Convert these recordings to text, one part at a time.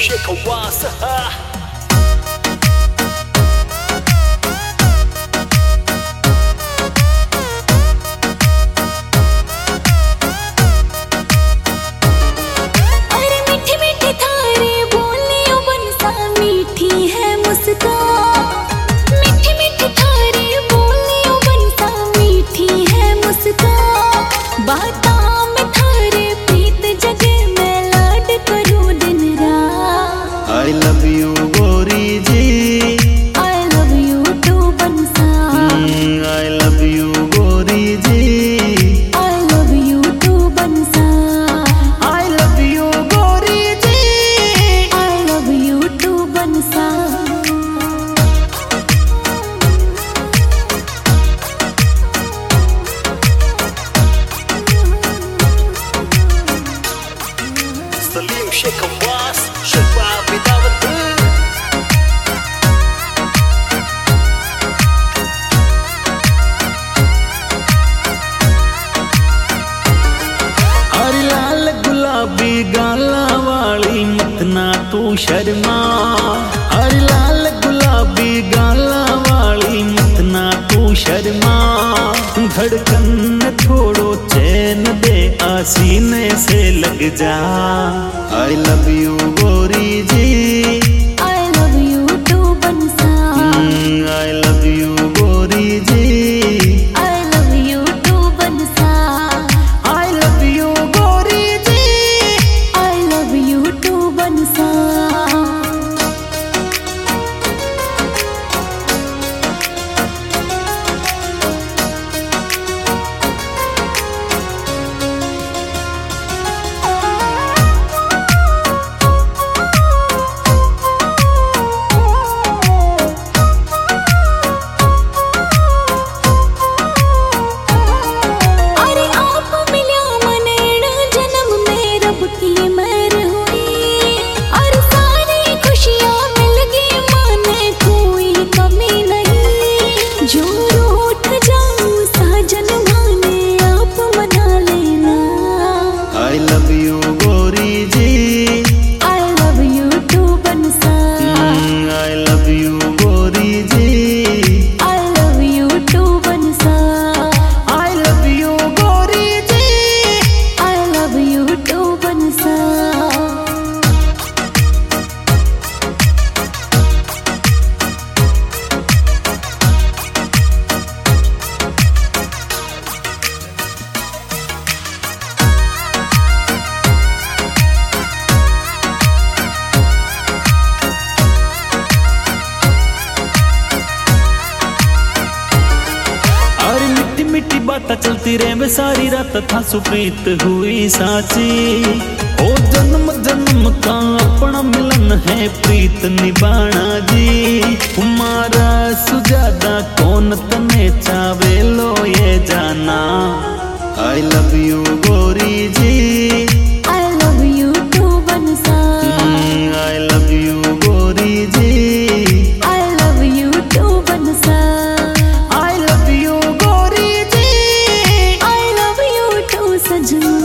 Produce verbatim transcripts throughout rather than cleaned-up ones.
Shekhar Wasaha. I love you गोरी जी, I love you too बंसा। mm, I love you गोरी जी, I love you too बंसा। I love you गोरी जी, I love you too बंसा। Salim Shekhar Was, Shabab Bidawat. अरे लाल गुलाबी गाला वाली मत ना तू शर्मा, अरे लाल गुलाबी गाला वाली मत ना तू शर्मा। धड़कन थोड़ो चैन दे आसीने से लग जा। I love you गोरी जी, I love you too बंसा। mm, I love you गोरी जी, I love you too बंसा। I love you गोरी जी, I love you too बंसा। अरे आप मिल्या मनेण जन्म में रब की मेहर हुई। और सारी खुशियाँ मिल गई माने कोई कमी नहीं। जो रूठ जाऊँ साजन माने आप मना लेना। I love you गोरी जी, I love you too बंसा। mm, I love you गोरी जी, I love you too बंसा। I love you गोरी जी, I love you too बंसा। अरे मिट्टी मिट्टी बातें चलती रहे सारी रात था सुप्रीत हुई साची। ओ जन्म जन्म का अपना मिलन है प्रीत निभाना जी। हमारा सुजादा कौन तने चावे लो ये जाना। I love you गोरी जी, I love you too बंसा। mm, I love you गोरी जी, I love you too बंसा। I love you गोरी जी, I love you too सजना।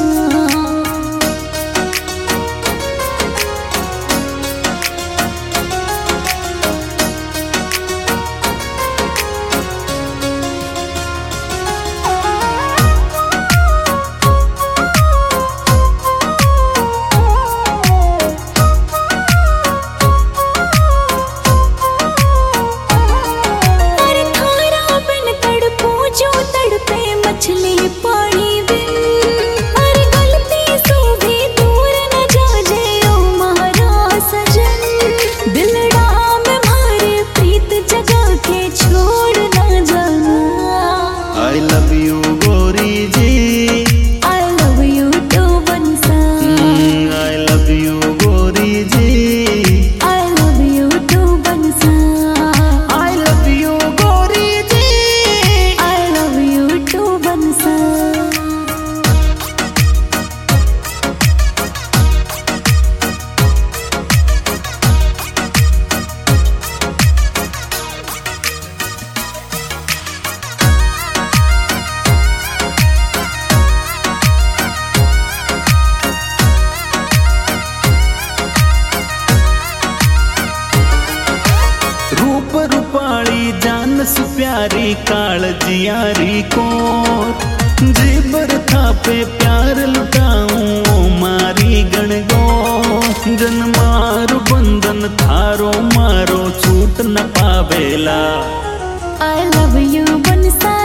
रूपाली जान सु प्यारी कालजियारी को जीबर था पे प्यार लुटाऊं मारी गणगो जन्मारू बंधन थारो मारो छूट न पावेला। I love you बनसा